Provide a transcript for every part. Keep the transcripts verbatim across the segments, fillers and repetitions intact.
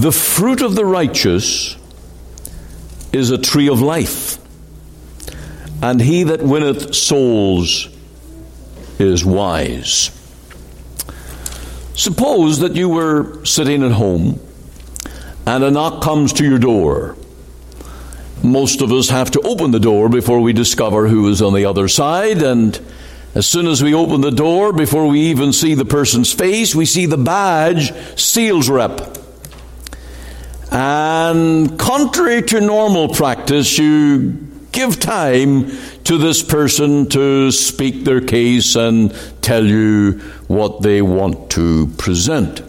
The fruit of the righteous is a tree of life, and he that winneth souls is wise. Suppose that you were sitting at home and a knock comes to your door. Most of us have to open the door before we discover who is on the other side, and as soon as we open the door, before we even see the person's face, we see the badge, sales rep. And contrary to normal practice, you give time to this person to speak their case and tell you what they want to present.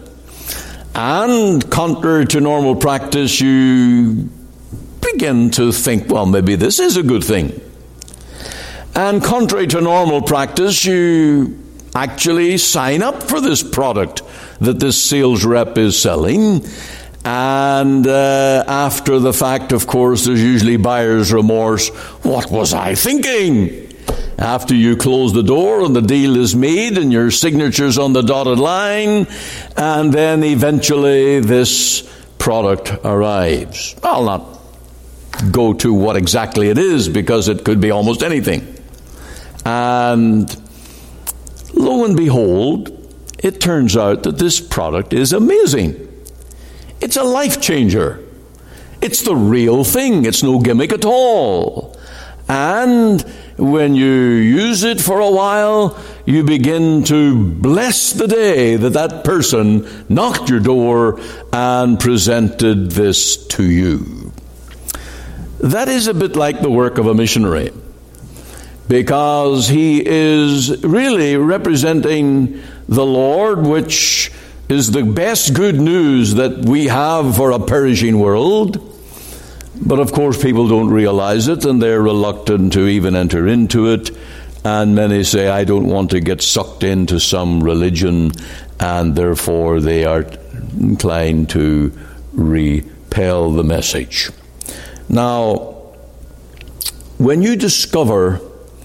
And contrary to normal practice, you begin to think, well, maybe this is a good thing. And contrary to normal practice, you actually sign up for this product that this sales rep is selling. And uh, after the fact, of course, there's usually buyer's remorse. What was I thinking? After you close the door and the deal is made and your signature's on the dotted line, and then eventually this product arrives. I'll not go to what exactly it is, because it could be almost anything. And lo and behold, it turns out that this product is amazing. It's a life changer. It's the real thing. It's no gimmick at all. And when you use it for a while, you begin to bless the day that that person knocked your door and presented this to you. That is a bit like the work of a missionary, because he is really representing the Lord, which is the best good news that we have for a perishing world. But of course people don't realize it, and they're reluctant to even enter into it. And many say, I don't want to get sucked into some religion, and therefore they are inclined to repel the message. Now, when you discover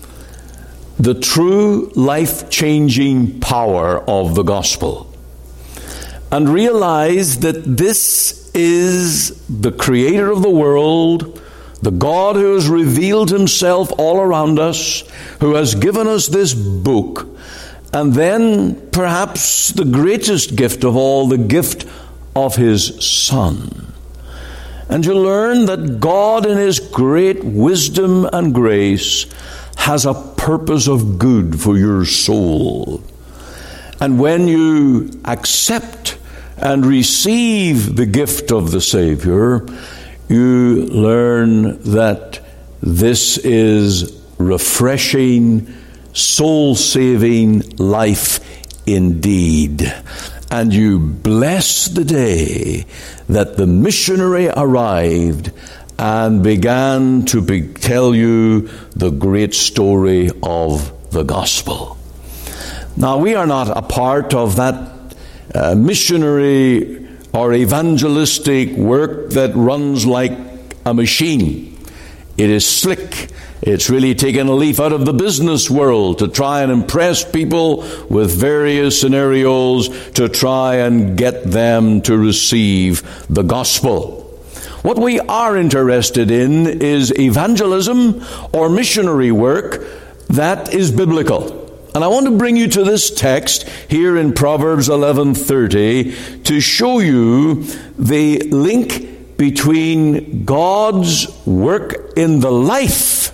the true life-changing power of the gospel, and realize that this is the creator of the world, the God who has revealed himself all around us, who has given us this book, and then perhaps the greatest gift of all, the gift of his Son. And you learn that God in his great wisdom and grace has a purpose of good for your soul. And when you accept and receive the gift of the Savior, you learn that this is refreshing, soul-saving life indeed. And you bless the day that the missionary arrived and began to be, tell you the great story of the gospel. Now, we are not a part of that uh, missionary or evangelistic work that runs like a machine. It is slick. It's really taken a leaf out of the business world to try and impress people with various scenarios to try and get them to receive the gospel. What we are interested in is evangelism or missionary work that is biblical. And I want to bring you to this text here in Proverbs eleven thirty to show you the link between God's work in the life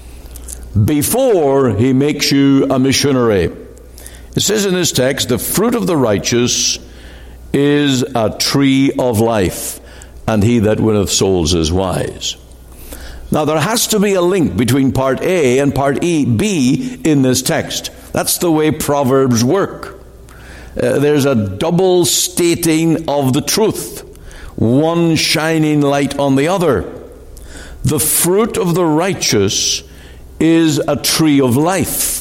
before he makes you a missionary. It says in this text, the fruit of the righteous is a tree of life, and he that winneth souls is wise. Now there has to be a link between part A and part E, B in this text. That's the way Proverbs work. Uh, there's a double stating of the truth, one shining light on the other. The fruit of the righteous is a tree of life,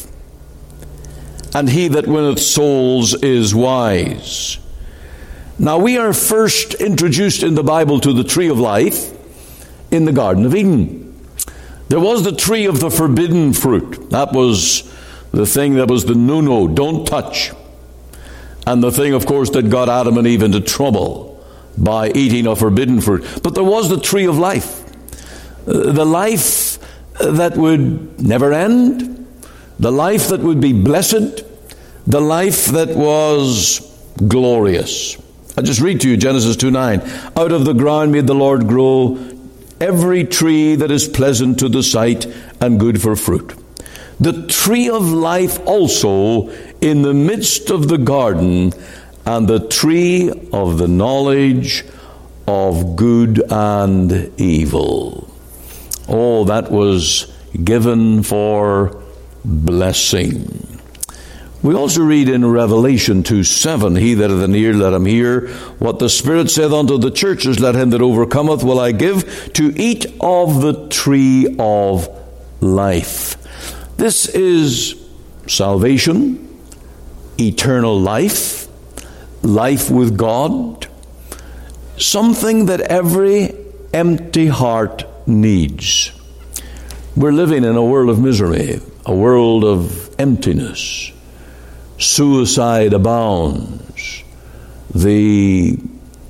and he that winneth souls is wise. Now we are first introduced in the Bible to the tree of life in the Garden of Eden. There was the tree of the forbidden fruit. That was the thing that was the no-no, don't touch. And the thing, of course, that got Adam and Eve into trouble. by eating of forbidden fruit. But there was the tree of life, uh, the life that would never end, the life that would be blessed, the life that was glorious. I'll just read to you Genesis two nine. Out of the ground made the Lord grow every tree that is pleasant to the sight and good for fruit. The tree of life also in the midst of the garden, and the tree of the knowledge of good and evil. Oh, that was given for blessing. We also read in Revelation two seven, he that hath an ear, let him hear what the Spirit saith unto the churches. Let him that overcometh will I give to eat of the tree of life. This is salvation, eternal life, life with God, something that every empty heart needs. We're living in a world of misery, a world of emptiness. Suicide abounds. The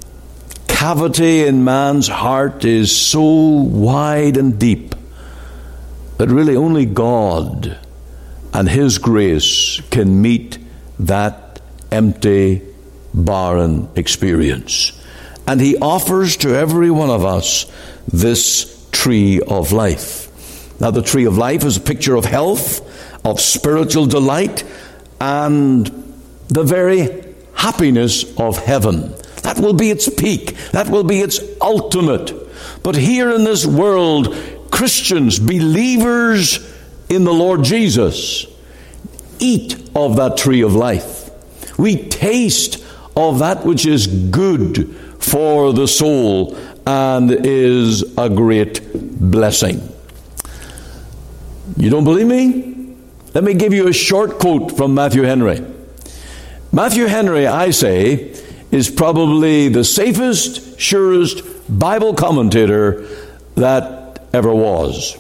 cavity in man's heart is so wide and deep that really only God and His grace can meet that empty, barren experience. And He offers to every one of us this tree of life. Now, the tree of life is a picture of health, of spiritual delight, and the very happiness of heaven. That will be its peak. That will be its ultimate. But here in this world, Christians, believers in the Lord Jesus, eat of that tree of life. We taste of that which is good for the soul and is a great blessing. You don't believe me? Let me give you a short quote from Matthew Henry. Matthew Henry, I say, is probably the safest, surest Bible commentator that ever was,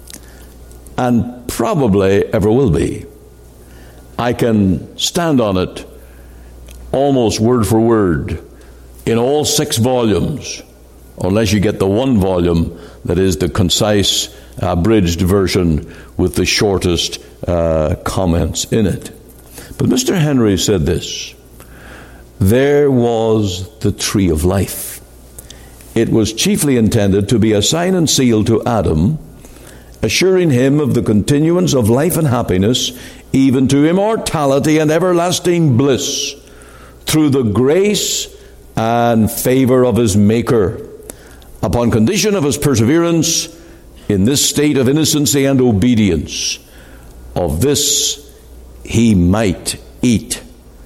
and probably ever will be. I can stand on it almost word for word in all six volumes, unless you get the one volume that is the concise, abridged version with the shortest uh, comments in it. But Mister Henry said this: there was the tree of life. It was chiefly intended to be a sign and seal to Adam, assuring him of the continuance of life and happiness, even to immortality and everlasting bliss, through the grace and favor of his Maker, upon condition of his perseverance in this state of innocency and obedience. Of this he might eat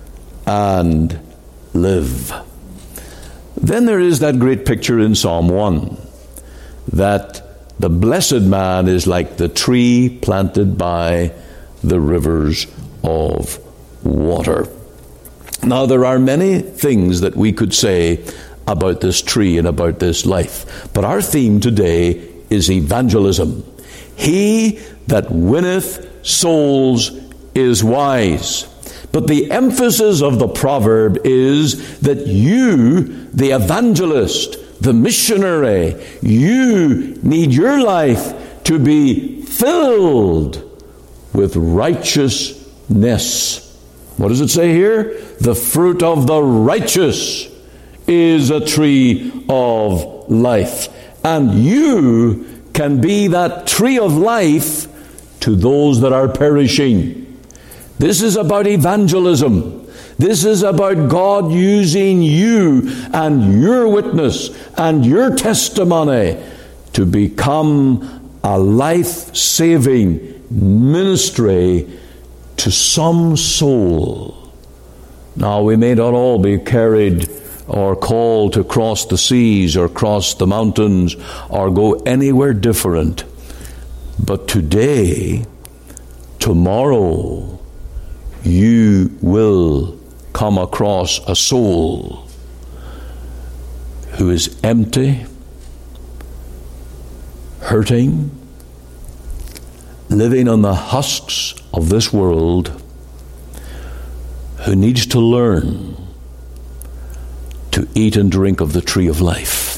and live. Then there is that great picture in Psalm one, that the blessed man is like the tree planted by the rivers of water. Now, there are many things that we could say about this tree and about this life, but our theme today is evangelism. He that winneth souls is wise. But the emphasis of the proverb is that you, the evangelist, the missionary, you need your life to be filled with righteousness. What does it say here? The fruit of the righteous is a tree of life. And you can be that tree of life to those that are perishing. This is about evangelism. This is about God using you and your witness and your testimony to become a life-saving ministry to some soul. Now, we may not all be carried or called to cross the seas or cross the mountains or go anywhere different. But today, tomorrow, you will come across a soul who is empty, hurting, living on the husks of this world, who needs to learn to eat and drink of the tree of life.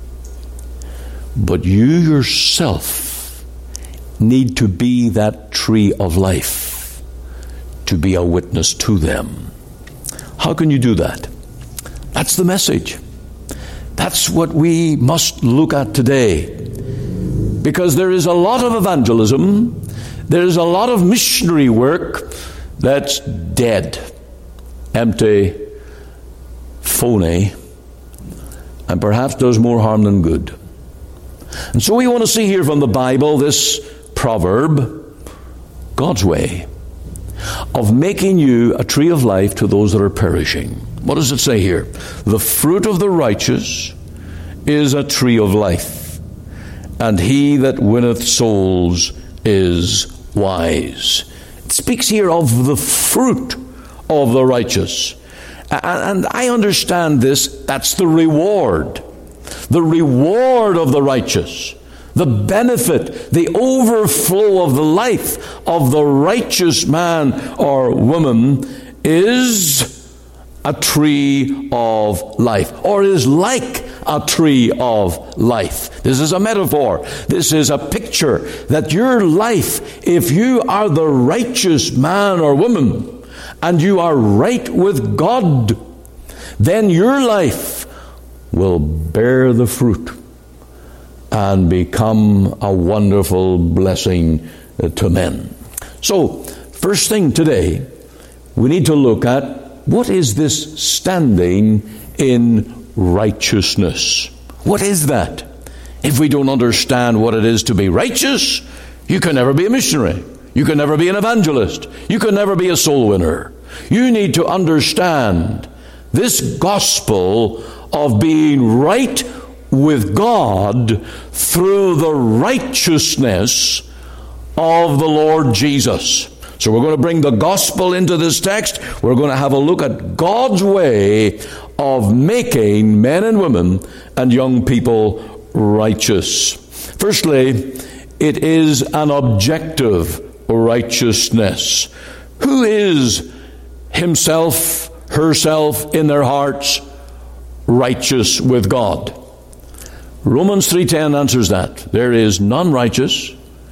But you yourself need to be that tree of life, to be a witness to them. How can you do that? That's the message. That's what we must look at today. Because there is a lot of evangelism, there is a lot of missionary work that's dead, empty, phony, and perhaps does more harm than good. And so we want to see here from the Bible this proverb, God's way of making you a tree of life to those that are perishing. What does it say here? The fruit of the righteous is a tree of life, and he that winneth souls is wise. It speaks here of the fruit of the righteous. And I understand this, that's the reward. The reward of the righteous. The benefit, the overflow of the life of the righteous man or woman is a tree of life, or is like a tree of life. This is a metaphor. This is a picture that your life, if you are the righteous man or woman, and you are right with God, then your life will bear the fruit and become a wonderful blessing to men. So, first thing today, we need to look at what is this standing in righteousness. What is that? If we don't understand what it is to be righteous, you can never be a missionary. You can never be an evangelist. You can never be a soul winner. You need to understand this gospel of being right with God through the righteousness of the Lord Jesus. So we're going to bring the gospel into this text. We're going to have a look at God's way of making men and women and young people righteous. Firstly, it is an objective righteousness. Who is himself, herself in their hearts righteous with God? Romans three ten answers that. There is none righteous,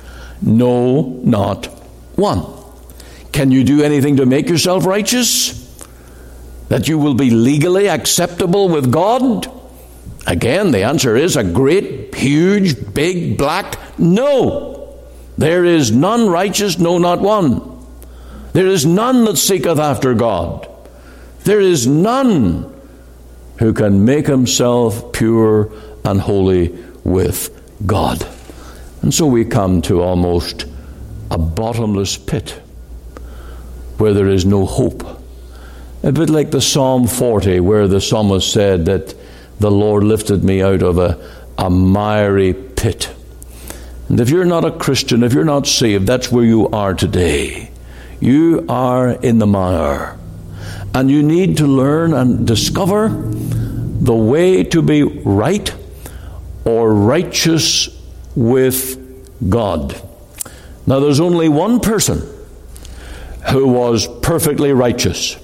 no, not one. Can you do anything to make yourself righteous? That you will be legally acceptable with God? Again, the answer is a great, huge, big, black no. There is none righteous, no, not one. There is none that seeketh after God. There is none who can make himself pure and holy with God. And so we come to almost a bottomless pit where there is no hope. A bit like the Psalm forty, where the psalmist said that the Lord lifted me out of a, a miry pit. And if you're not a Christian, if you're not saved, that's where you are today. You are in the mire. And you need to learn and discover the way to be right or righteous with God. Now, there's only one person who was perfectly righteous.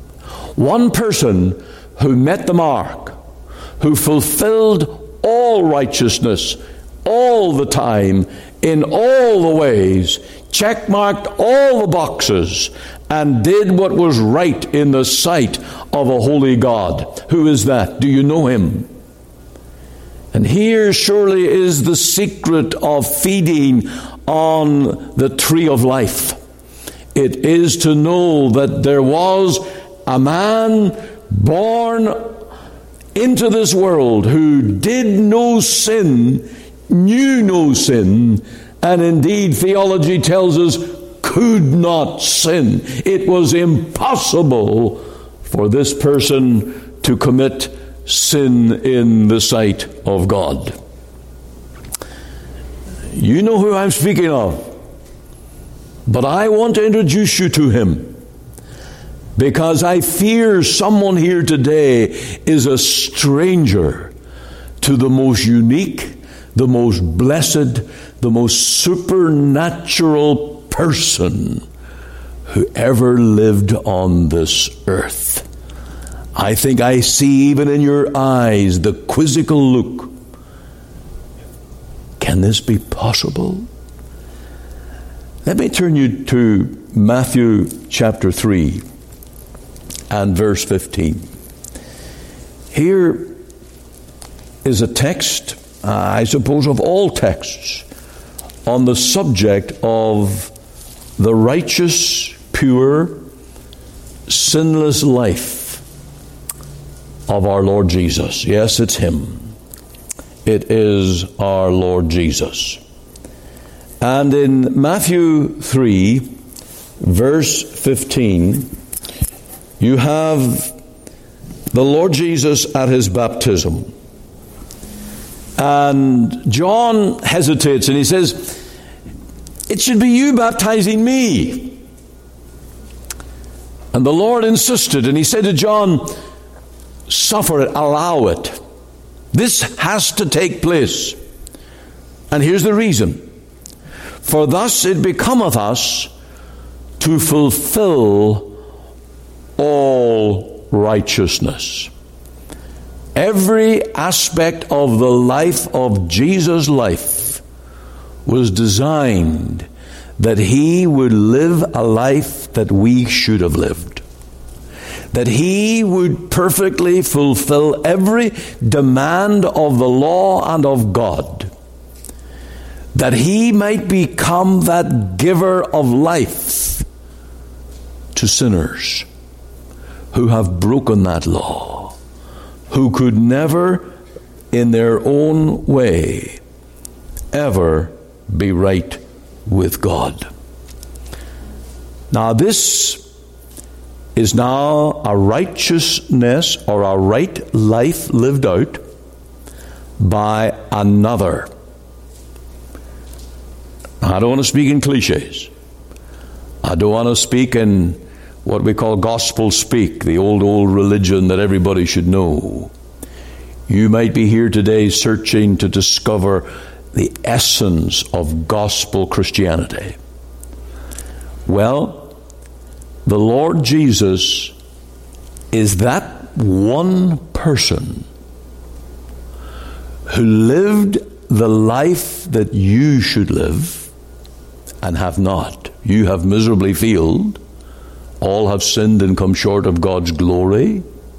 One person who met the mark, who fulfilled all righteousness all the time, in all the ways, checkmarked all the boxes, and did what was right in the sight of a holy God. Who is that? Do you know him? And here surely is the secret of feeding on the tree of life. It is to know that there was a man born into this world who did no sin, knew no sin, and indeed theology tells us could not sin. It was impossible for this person to commit sin in the sight of God. You know who I'm speaking of. But I want to introduce you to him, because I fear someone here today is a stranger to the most unique, the most blessed, the most supernatural person who ever lived on this earth. I think I see even in your eyes the quizzical look. Can this be possible? Let me turn you to Matthew chapter three and verse fifteen. Here is a text, uh, I suppose of all texts, on the subject of the righteous, pure, sinless life of our Lord Jesus. Yes, it's Him. It is our Lord Jesus. And in Matthew three, verse fifteen, you have the Lord Jesus at His baptism. And John hesitates and he says, it should be you baptizing me. And the Lord insisted, and He said to John, suffer it, allow it. This has to take place. And here's the reason. For thus it becometh us to fulfill all righteousness. Every aspect of the life of Jesus' life was designed that He would live a life that we should have lived. That He would perfectly fulfill every demand of the law and of God. That He might become that giver of life to sinners who have broken that law, who could never, in their own way, ever be right with God. Now this is now a righteousness or a right life lived out by another. I don't want to speak in cliches. I don't want to speak in what we call gospel speak, the old, old religion that everybody should know. You might be here today searching to discover the essence of gospel Christianity. Well, the Lord Jesus is that one person who lived the life that you should live and have not. You have miserably failed. All have sinned and come short of God's glory.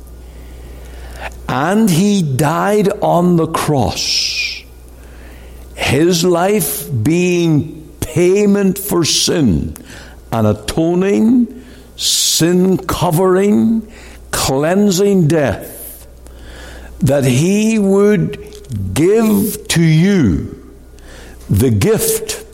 And He died on the cross. His life being payment for sin, an atoning, sin-covering, cleansing death, that He would give to you the gift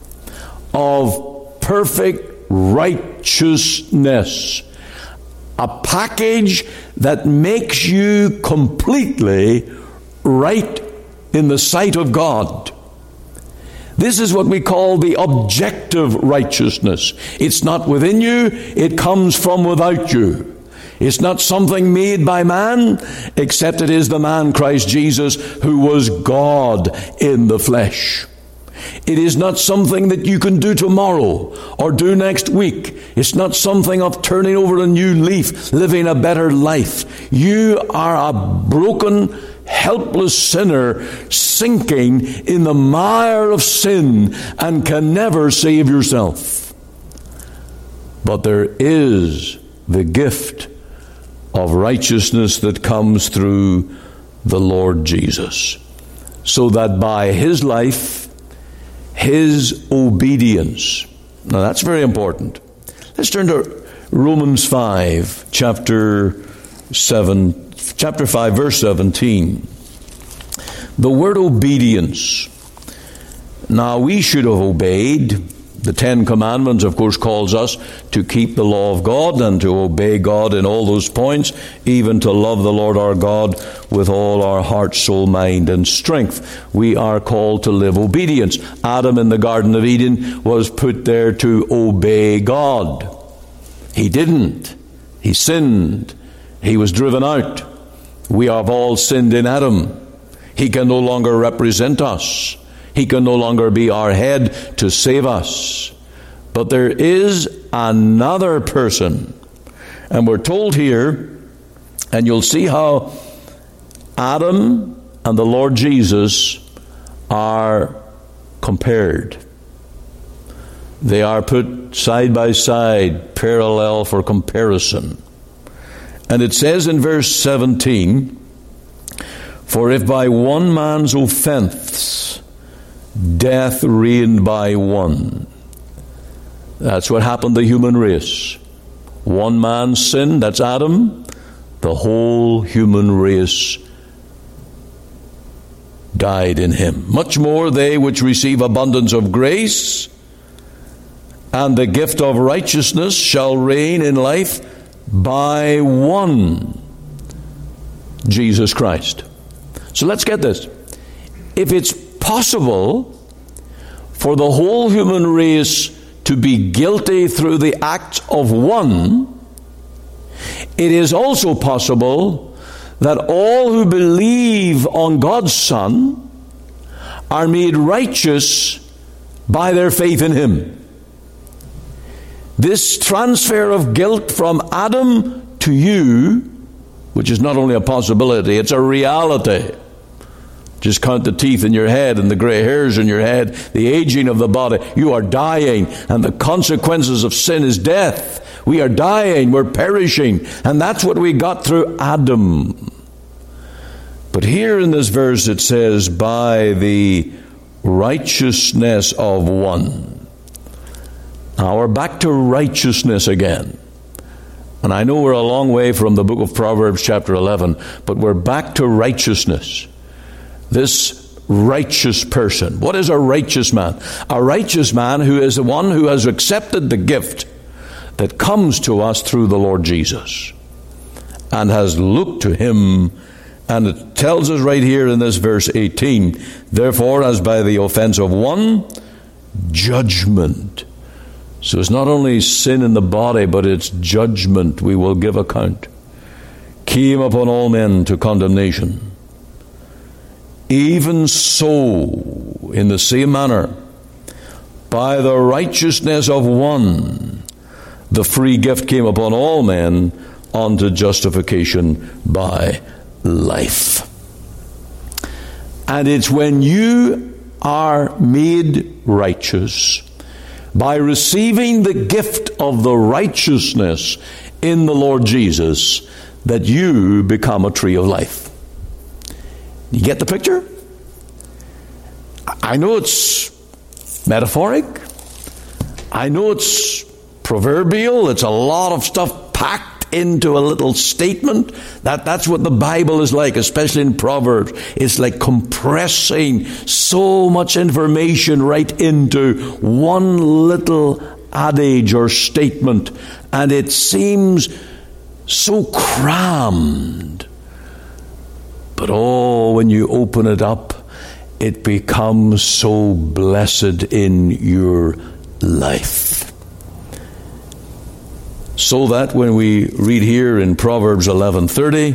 of perfect righteousness, a package that makes you completely right in the sight of God. This is what we call the objective righteousness. It's not within you, it comes from without you. It's not something made by man, except it is the man Christ Jesus who was God in the flesh. It is not something that you can do tomorrow or do next week. It's not something of turning over a new leaf, living a better life. You are a broken, helpless sinner sinking in the mire of sin and can never save yourself. But there is the gift of righteousness that comes through the Lord Jesus, so that by His life, His obedience. Now that's very important. Let's turn to Romans five, chapter seven, chapter five, verse seventeen. The word obedience. Now we should have obeyed. The Ten Commandments, of course, calls us to keep the law of God and to obey God in all those points, even to love the Lord our God with all our heart, soul, mind, and strength. We are called to live obedience. Adam in the Garden of Eden was put there to obey God. He didn't. He sinned. He was driven out. We have all sinned in Adam. He can no longer represent us. He can no longer be our head to save us. But there is another person. And we're told here And you'll see how Adam and the Lord Jesus are compared. They are put side by side, parallel for comparison. And it says in verse seventeen, "For if by one man's offense death reigned by one." That's what happened to the human race. One man's sin, that's Adam, the whole human race died in him. Much more they which receive abundance of grace and the gift of righteousness shall reign in life by one, Jesus Christ. So let's get this. If it's possible for the whole human race to be guilty through the acts of one, it is also possible that all who believe on God's Son are made righteous by their faith in Him. This transfer of guilt from Adam to you, which is not only a possibility, it's a reality. Just count the teeth in your head and the gray hairs in your head, the aging of the body. You are dying, and the consequences of sin is death. We are dying, we're perishing, and that's what we got through Adam. But here in this verse it says, by the righteousness of one. Now we're back to righteousness again. And I know we're a long way from the book of Proverbs chapter eleven, but we're back to righteousness. This righteous person. What is a righteous man? A righteous man who is the one who has accepted the gift that comes to us through the Lord Jesus and has looked to Him. And it tells us right here in this verse eighteen, therefore, as by the offense of one, judgment. So it's not only sin in the body, but it's judgment. We will give account. Came upon all men to condemnation. Even so, in the same manner, by the righteousness of one, the free gift came upon all men unto justification by life. And it's when you are made righteous by receiving the gift of the righteousness in the Lord Jesus that you become a tree of life. You get the picture? I know it's metaphoric. I know it's proverbial. It's a lot of stuff packed into a little statement. That, that's what the Bible is like, especially in Proverbs. It's like compressing so much information right into one little adage or statement. And it seems so crammed. But oh, when you open it up, it becomes so blessed in your life. So that when we read here in Proverbs eleven thirty,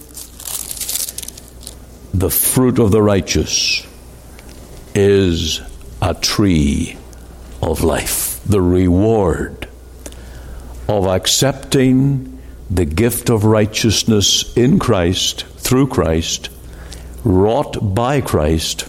the fruit of the righteous is a tree of life. The reward of accepting the gift of righteousness in Christ, through Christ, wrought by Christ,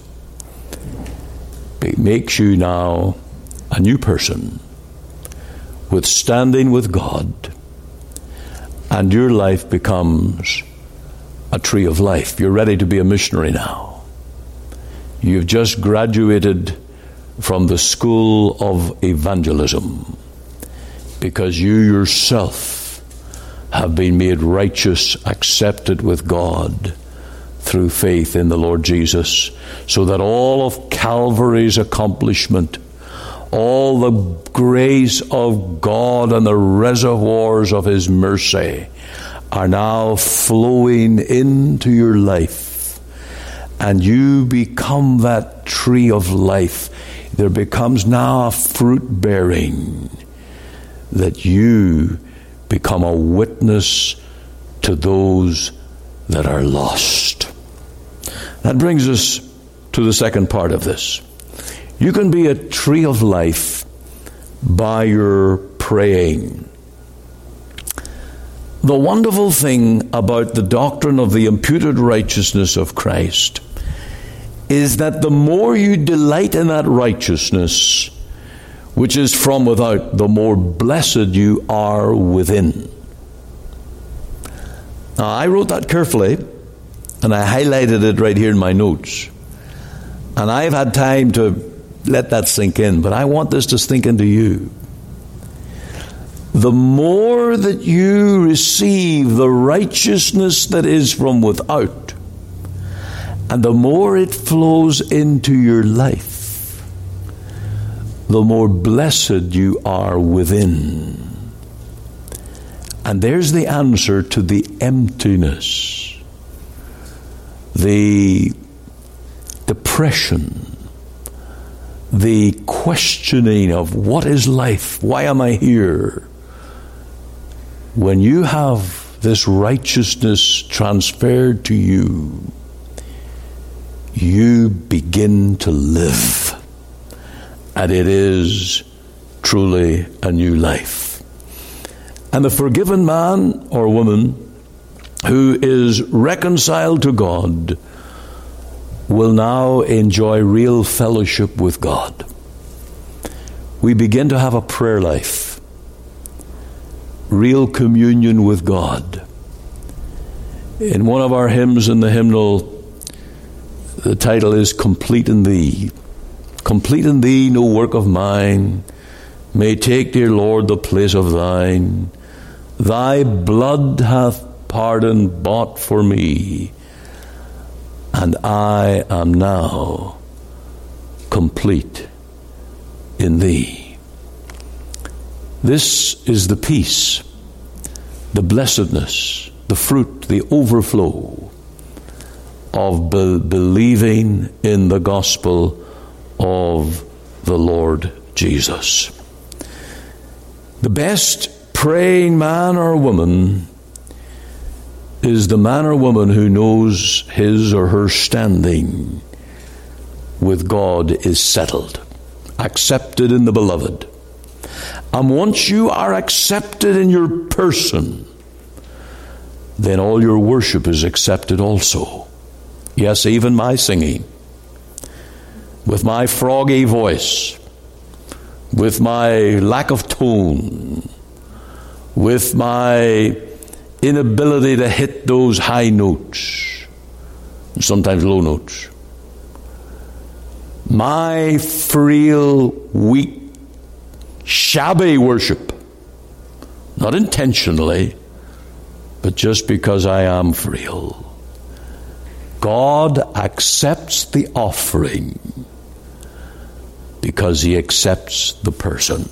makes you now a new person with standing with God, and your life becomes a tree of life. You're ready to be a missionary now. You've just graduated from the school of evangelism because you yourself have been made righteous, accepted with God through faith in the Lord Jesus, so that all of Calvary's accomplishment, all the grace of God and the reservoirs of His mercy are now flowing into your life, and you become that tree of life. There becomes now a fruit bearing that you become a witness to those that are lost. That brings us to the second part of this. You can be a tree of life by your praying. the wonderful thing about the doctrine of the imputed righteousness of Christ is that the more you delight in that righteousness, which is from without, the more blessed you are within. Now, I wrote that carefully, and I highlighted it right here in my notes. And I've had time to let that sink in, but I want this to sink into you. The more that you receive the righteousness that is from without, and the more it flows into your life, the more blessed you are within. And there's the answer to the emptiness, the depression, the questioning of what is life? Why am I here? When you have this righteousness transferred to you, you begin to live. And it is truly a new life. And the forgiven man or woman who is reconciled to God will now enjoy real fellowship with God. We begin to have a prayer life, real communion with God. In one of our hymns in the hymnal, the title is Complete in Thee. Complete in Thee, no work of mine may take, dear Lord, the place of Thine. Thy blood hath pardon bought for me, and I am now complete in Thee. This is the peace, the blessedness, the fruit, the overflow of be- believing in the gospel of the Lord Jesus. The best praying man or woman is the man or woman who knows his or her standing with God is settled, accepted in the beloved. And once you are accepted in your person, then all your worship is accepted also. Yes, even my singing, with my froggy voice, with my lack of tone, with my inability to hit those high notes, and sometimes low notes. My frail, weak, shabby worship, not intentionally, but just because I am frail. God accepts the offering because He accepts the person.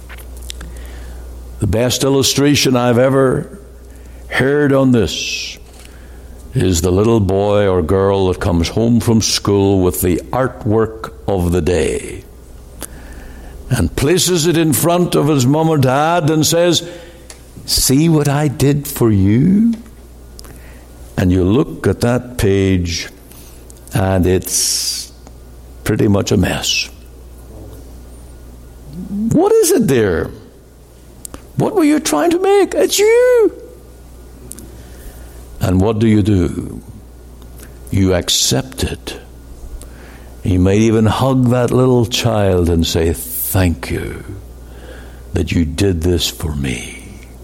The best illustration I've ever heard on this is the little boy or girl that comes home from school with the artwork of the day and places it in front of his mom or dad and says, "See what I did for you?" And you look at that page and it's pretty much a mess. What is it there? What were you trying to make? It's you. And what do you do? You accept it. You might even hug that little child and say, "Thank you that you did this for me."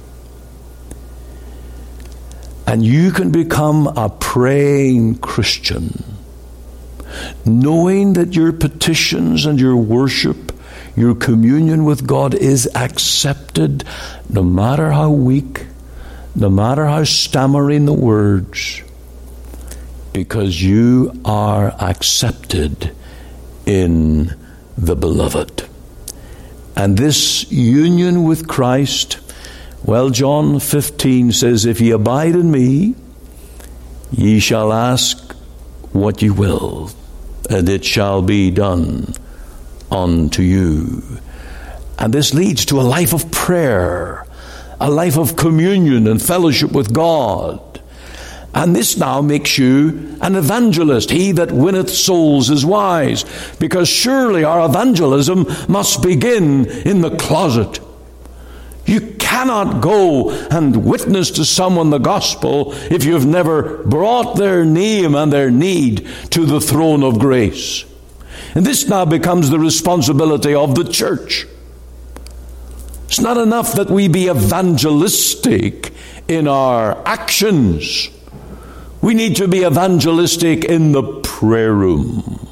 And you can become a praying Christian, knowing that your petitions and your worship, your communion with God is accepted, no matter how weak, no matter how stammering the words, because you are accepted in the beloved. And this union with Christ, well, John fifteen says, "If ye abide in me, ye shall ask what ye will, and it shall be done unto you." And this leads to a life of prayer, a life of communion and fellowship with God. And this now makes you an evangelist. He that winneth souls is wise, because surely our evangelism must begin in the closet. You cannot go and witness to someone the gospel if you've never brought their name and their need to the throne of grace. And this now becomes the responsibility of the church. It's not enough that we be evangelistic in our actions. We need to be evangelistic in the prayer room.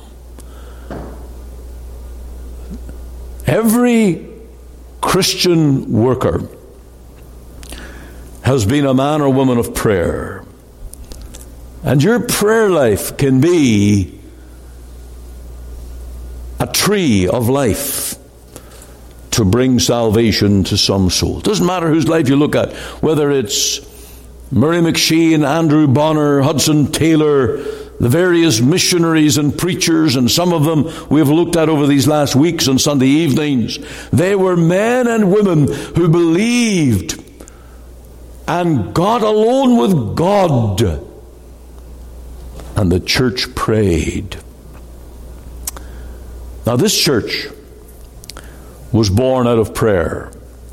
Every Christian worker has been a man or woman of prayer. And your prayer life can be a tree of life to bring salvation to some soul. Doesn't matter whose life you look at, whether it's Murray McSheen, Andrew Bonner, Hudson Taylor, the various missionaries and preachers, and some of them we have looked at over these last weeks on Sunday evenings. They were men and women who believed, and God alone with God. And the church prayed. Now this church was born out of prayer.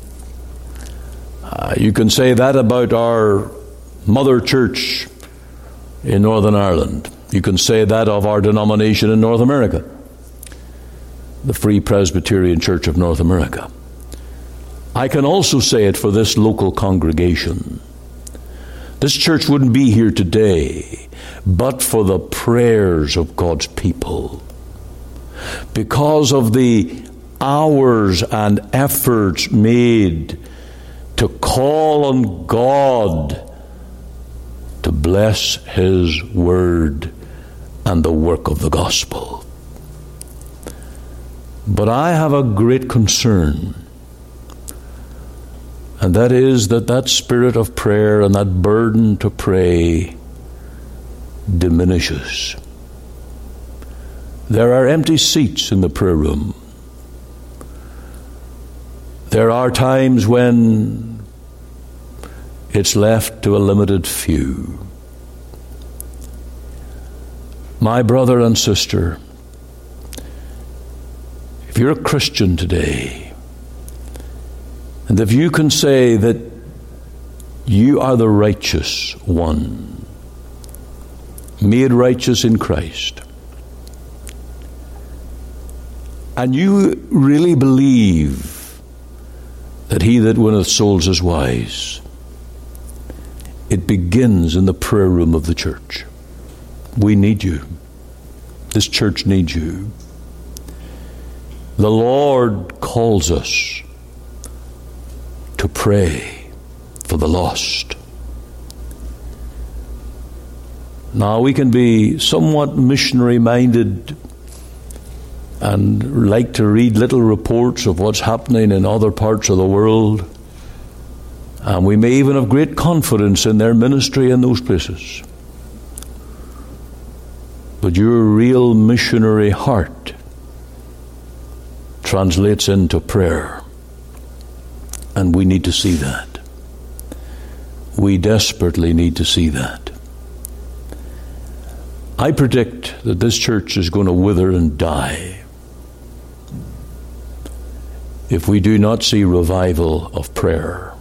Uh, you can say that about our mother church in Northern Ireland. You can say that of our denomination in North America, the Free Presbyterian Church of North America. I can also say it for this local congregation. This church wouldn't be here today but for the prayers of God's people. Because of the hours and efforts made to call on God to bless His word and the work of the gospel. But I have a great concern, and that is that that spirit of prayer and that burden to pray diminishes. There are empty seats in the prayer room. There are times when it's left to a limited few. My brother and sister, if you're a Christian today, and if you can say that you are the righteous one, made righteous in Christ, and you really believe that he that winneth souls is wise, it begins in the prayer room of the church. We need you. This church needs you. The Lord calls us to pray for the lost. Now, we can be somewhat missionary-minded and like to read little reports of what's happening in other parts of the world. And we may even have great confidence in their ministry in those places. But your real missionary heart translates into prayer. And we need to see that. We desperately need to see that. I predict that this church is going to wither and die if we do not see revival of prayer.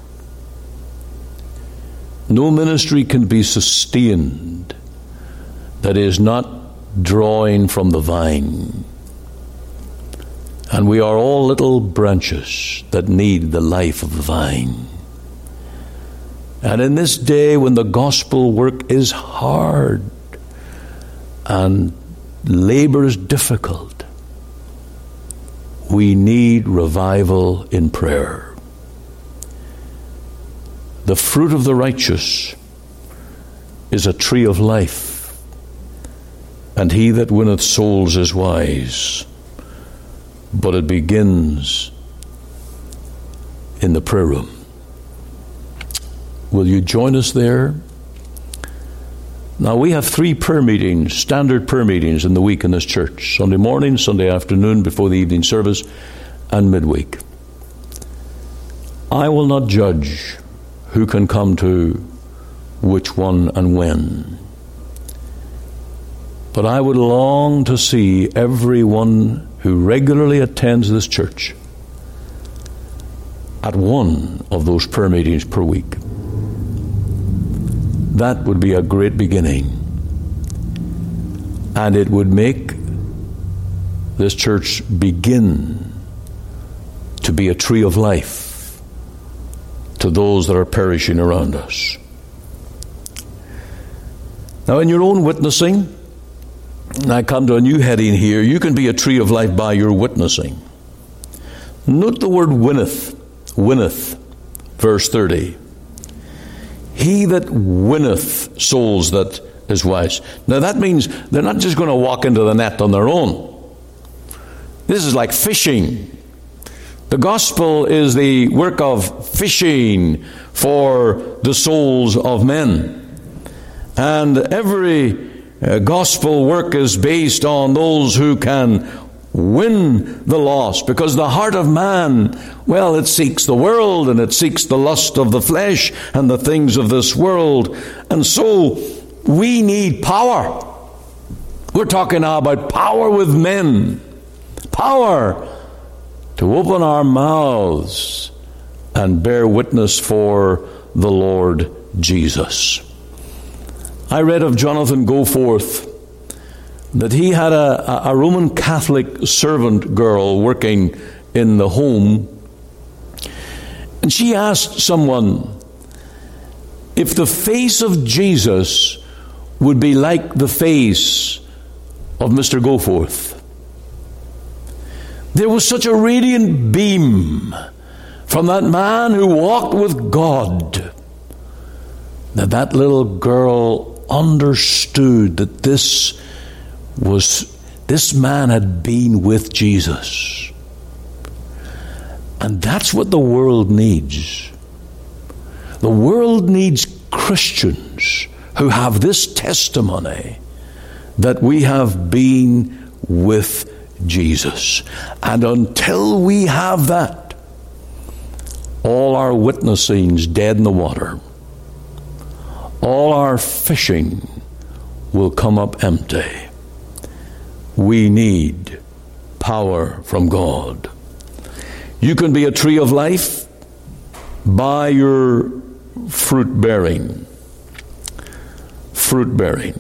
No ministry can be sustained that is not drawing from the vine. And we are all little branches that need the life of the vine. And in this day when the gospel work is hard and labor is difficult, we need revival in prayer. The fruit of the righteous is a tree of life, and he that winneth souls is wise. But it begins in the prayer room. Will you join us there? Now, we have three prayer meetings, standard prayer meetings in the week in this church. Sunday morning, Sunday afternoon before the evening service, and midweek. I will not judge who can come to which one and when. But I would long to see everyone who regularly attends this church at one of those prayer meetings per week. That would be a great beginning. And it would make this church begin to be a tree of life to those that are perishing around us. Now, in your own witnessing, and I come to a new heading here, you can be a tree of life by your witnessing. Note the word winneth, winneth, verse thirty. He that winneth souls that is wise. Now that means they're not just going to walk into the net on their own. This is like fishing. The gospel is the work of fishing for the souls of men. And every uh, gospel work is based on those who can win the lost, because the heart of man, well, it seeks the world, and it seeks the lust of the flesh and the things of this world. And so we need power. We're talking now about power with men. Power to open our mouths and bear witness for the Lord Jesus. I read of Jonathan Goforth that he had a, a Roman Catholic servant girl working in the home, and she asked someone if the face of Jesus would be like the face of Mister Goforth. There was such a radiant beam from that man who walked with God that that little girl understood that this was this man had been with Jesus. And that's what the world needs. The world needs Christians who have this testimony that we have been with Jesus. And until we have that, all our witnessing's dead in the water. All our fishing will come up empty. We need power from God. You can be a tree of life by your fruit bearing. Fruit bearing.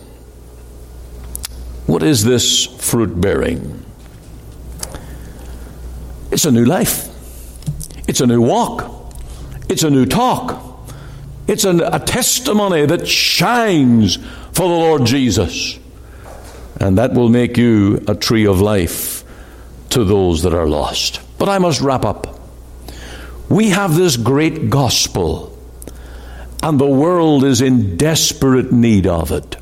What is this fruit bearing? It's a new life. It's a new walk. It's a new talk. It's an, a testimony that shines for the Lord Jesus. And that will make you a tree of life to those that are lost. But I must wrap up. We have this great gospel, and the world is in desperate need of it.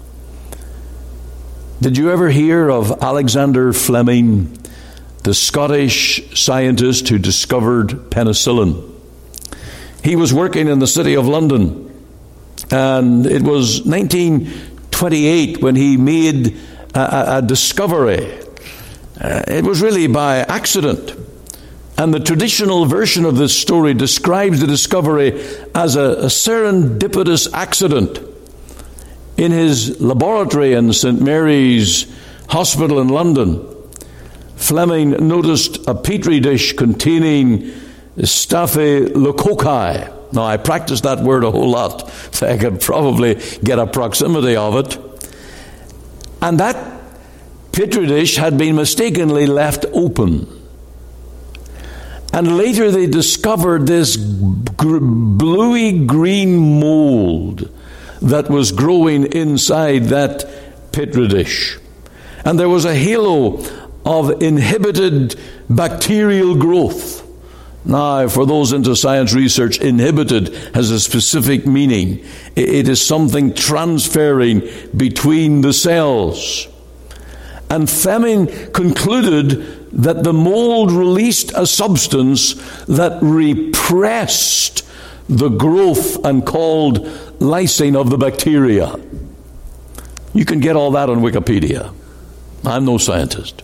Did you ever hear of Alexander Fleming, the Scottish scientist who discovered penicillin? He was working in the city of London, and it was nineteen twenty-eight when he made a, a discovery. Uh, it was really by accident. And the traditional version of this story describes the discovery as a, a serendipitous accident. In his laboratory in Saint Mary's Hospital in London, Fleming noticed a petri dish containing Staphylococcus. Now, I practiced that word a whole lot, so I could probably get a proximity of it. And that petri dish had been mistakenly left open. And later they discovered this gr- bluey green mold that was growing inside that petri dish. And there was a halo of inhibited bacterial growth. Now, for those into science research, inhibited has a specific meaning. It is something transferring between the cells. And Fleming concluded that the mold released a substance that repressed the growth and called lysine of the bacteria. You can get all that on Wikipedia. I'm no scientist.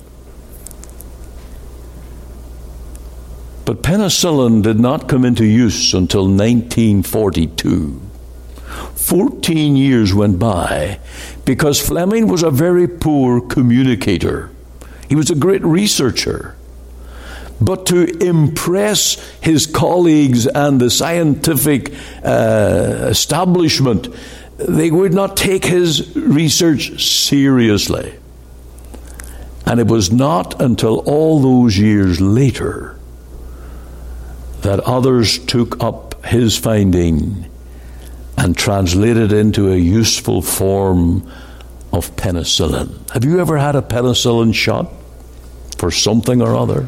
But penicillin did not come into use until nineteen forty-two. Fourteen years went by because Fleming was a very poor communicator. He was a great researcher, but to impress his colleagues and the scientific uh, establishment. They would not take his research seriously. And it was not until all those years later that others took up his finding and translated it into a useful form of penicillin. Have you ever had a penicillin shot for something or other?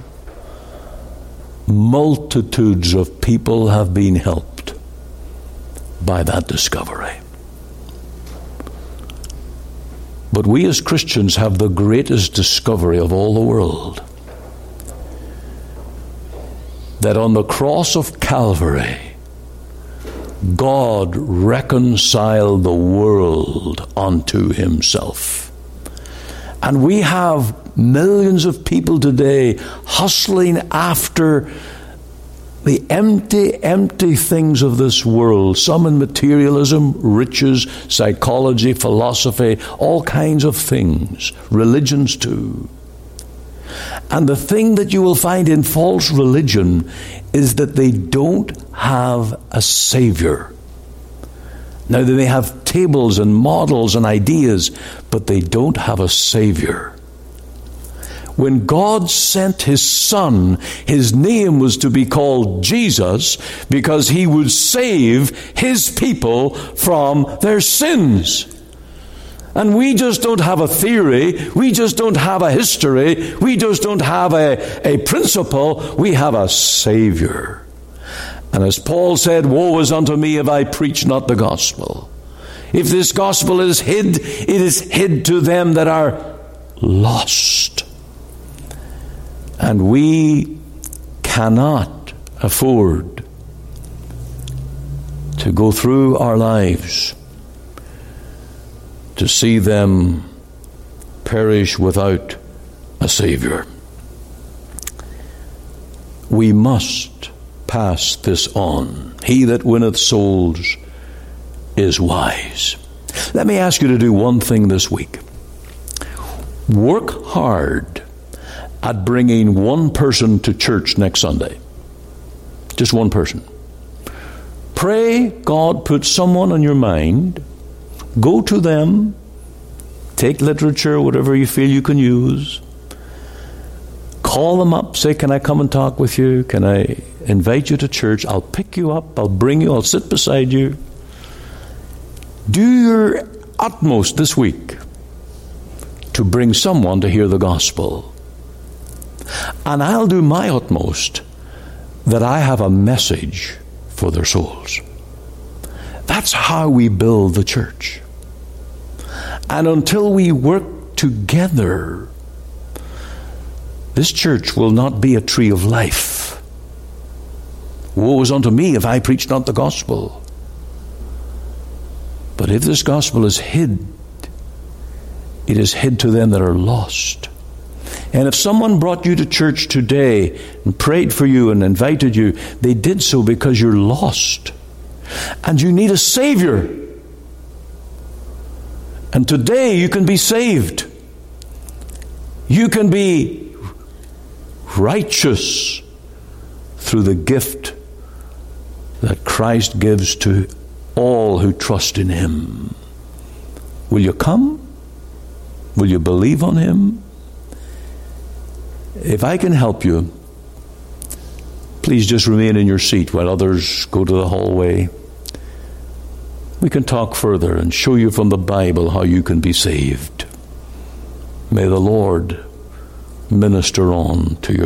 Multitudes of people have been helped by that discovery. But we as Christians have the greatest discovery of all the world. That on the cross of Calvary, God reconciled the world unto himself. And we have millions of people today hustling after the empty, empty things of this world, some in materialism, riches, psychology, philosophy, all kinds of things, religions too. And the thing that you will find in false religion is that they don't have a Savior. Now, they may have tables and models and ideas, but they don't have a Savior. When God sent his Son, his name was to be called Jesus because he would save his people from their sins. And we just don't have a theory. We just don't have a history. We just don't have a, a principle. We have a Savior. And as Paul said, woe is unto me if I preach not the gospel. If this gospel is hid, it is hid to them that are lost. And we cannot afford to go through our lives to see them perish without a Savior. We must pass this on. He that winneth souls is wise. Let me ask you to do one thing this week. Work hard at bringing one person to church next Sunday. Just one person. Pray God put someone on your mind. Go to them. Take literature, whatever you feel you can use. Call them up. Say, can I come and talk with you? Can I invite you to church? I'll pick you up. I'll bring you. I'll sit beside you. Do your utmost this week to bring someone to hear the gospel. And I'll do my utmost that I have a message for their souls. That's how we build the church. And until we work together, this church will not be a tree of life. Woe is unto me if I preach not the gospel. But if this gospel is hid, it is hid to them that are lost. And if someone brought you to church today and prayed for you and invited you, they did so because you're lost. And you need a Savior. And today you can be saved. You can be righteous through the gift that Christ gives to all who trust in him. Will you come? Will you believe on him? If I can help you, please just remain in your seat while others go to the hallway. We can talk further and show you from the Bible how you can be saved. May the Lord minister on to your